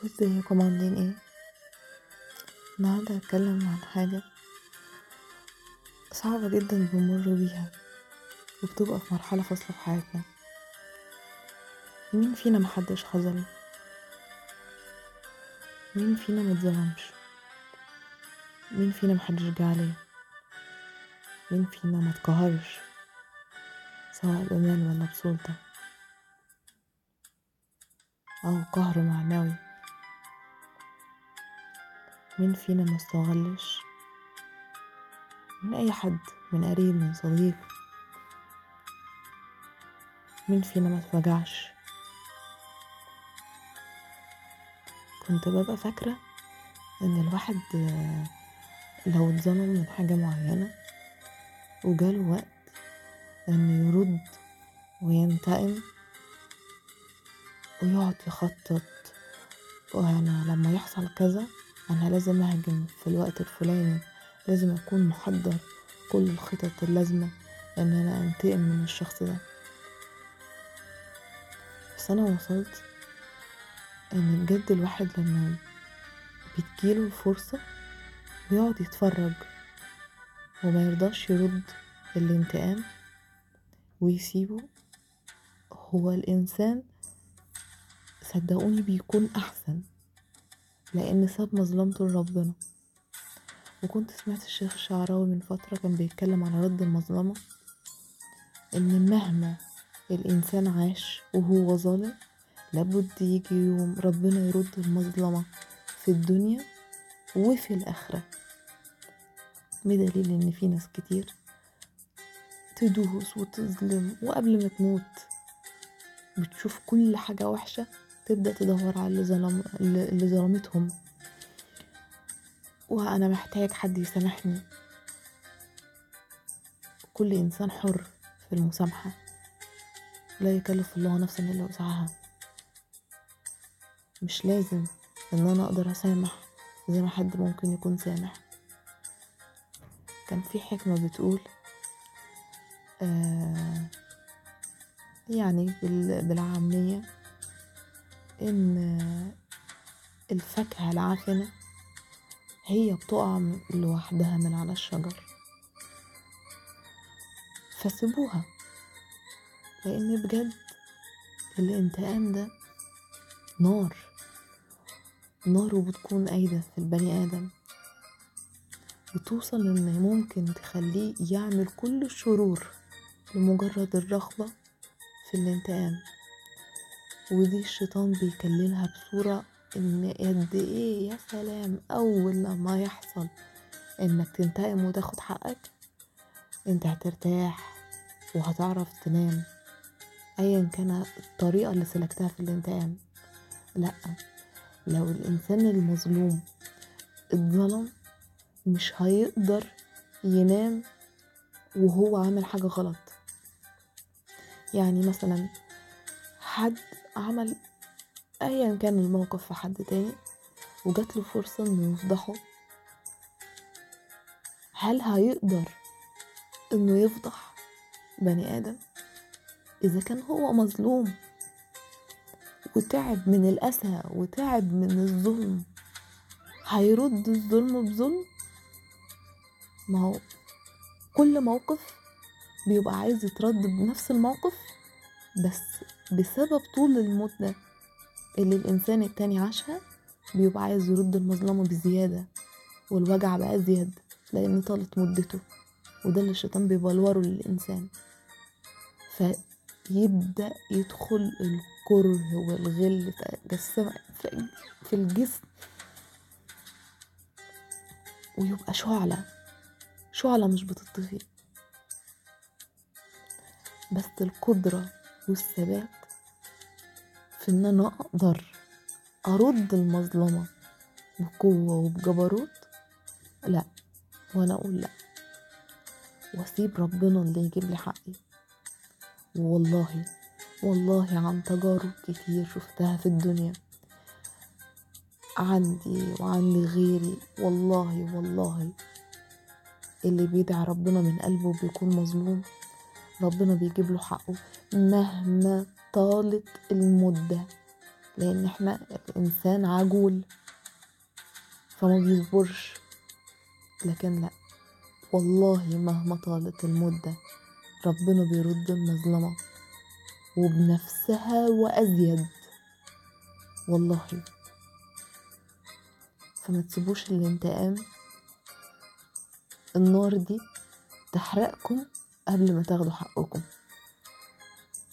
ازيكم عاملين ايه؟ النهارده هتكلم عن حاجة صعبة جدا بنمر بيها وبتبقى في مرحلة فاصلة في حياتنا. مين فينا محدش خذله؟ مين فينا متظلمش؟ مين فينا محدش جه عليه؟ مين فينا متقهرش سواء بمال ولا بسلطة أو قهر معنوي؟ مين فينا مستغلش من أي حد، من قريب من صديق؟ مين فينا متوجعش؟ كنت ببقى فاكرة ان الواحد لو اتظلم من حاجة معينة وجاله وقت انه يرد وينتقم ويقعد يخطط، وانا لما يحصل كذا انا لازم اهجم في الوقت الفلاني، لازم اكون محضر كل الخطط اللازمة ان انا انتقم من الشخص ده. بس انا وصلت ان بجد الواحد لما بتجيله الفرصة بيقعد يتفرج وما يرضاش يرد الانتقام ويسيبه. هو الانسان صدقوني بيكون احسن لان ساب مظلمته لربنا. وكنت سمعت الشيخ الشعراوي من فترة كان بيتكلم على رد المظلمة، ان مهما الانسان عاش وهو ظالم لابد يجي يوم ربنا يرد المظلمة في الدنيا وفي الاخرة، بدليل ان في ناس كتير تدوس وتظلم وقبل ما تموت بتشوف كل حاجة وحشة تبدأ تدور على اللي ظلمتهم. وانا محتاج حد يسامحني. كل انسان حر في المسامحة، لا يكلف الله نفسا الا وسعها. مش لازم ان انا اقدر اسامح زي ما حد ممكن يكون سامح. كان في حكمة بتقول يعني بالعامية ان الفاكهة العافنة هي بتقع لوحدها من على الشجر، فسيبوها. لان بجد الانتقام ده نار وبتكون قايدة في البني آدم، بتوصل ان ممكن تخليه يعمل كل الشرور لمجرد الرغبة في الانتقام. ودي الشيطان بيكللها بصورة ان قد ايه يا سلام اول لما يحصل انك تنتقم وتاخد حقك انت هترتاح وهتعرف تنام ايا كان الطريقة اللي سلكتها في الانتقام. لا، لو الانسان المظلوم اتظلم مش هيقدر ينام وهو عامل حاجة غلط. يعني مثلا حد عمل ايا كان الموقف في حد تاني وجات له فرصة انه يفضحه، هل هيقدر انه يفضح بني ادم؟ اذا كان هو مظلوم وتعب من الاسى وتعب من الظلم هيرد الظلم بظلم؟ ما هو كل موقف بيبقى عايز يترد بنفس الموقف، بس بسبب طول المدة اللي الانسان التاني عاشها بيبقى عايز يرد المظلمة بزيادة والوجع بقى زيادة لان طالت مدته. وده اللي الشيطان بيبلوره للإنسان، فيبدأ يدخل الكره والغل في الجسم ويبقى شعلة مش بتطفي. بس القدرة والثبات في ان انا اقدر ارد المظلمة بقوة وبجبروت، لا، وانا اقول لا واسيب ربنا اللي يجيب لي حقي. والله عن تجارب كتير شفتها في الدنيا عندي وعند غيري، والله اللي بيدعي ربنا من قلبه بيكون مظلوم ربنا بيجيب له حقه مهما طالت المدة. لان احنا الانسان عجول فما بيصبرش. لكن لا، والله مهما طالت المدة ربنا بيرد المظلمة وبنفسها وأزيد، والله. فما تسيبوش الانتقام، النار دي تحرقكم قبل ما تاخدوا حقكم.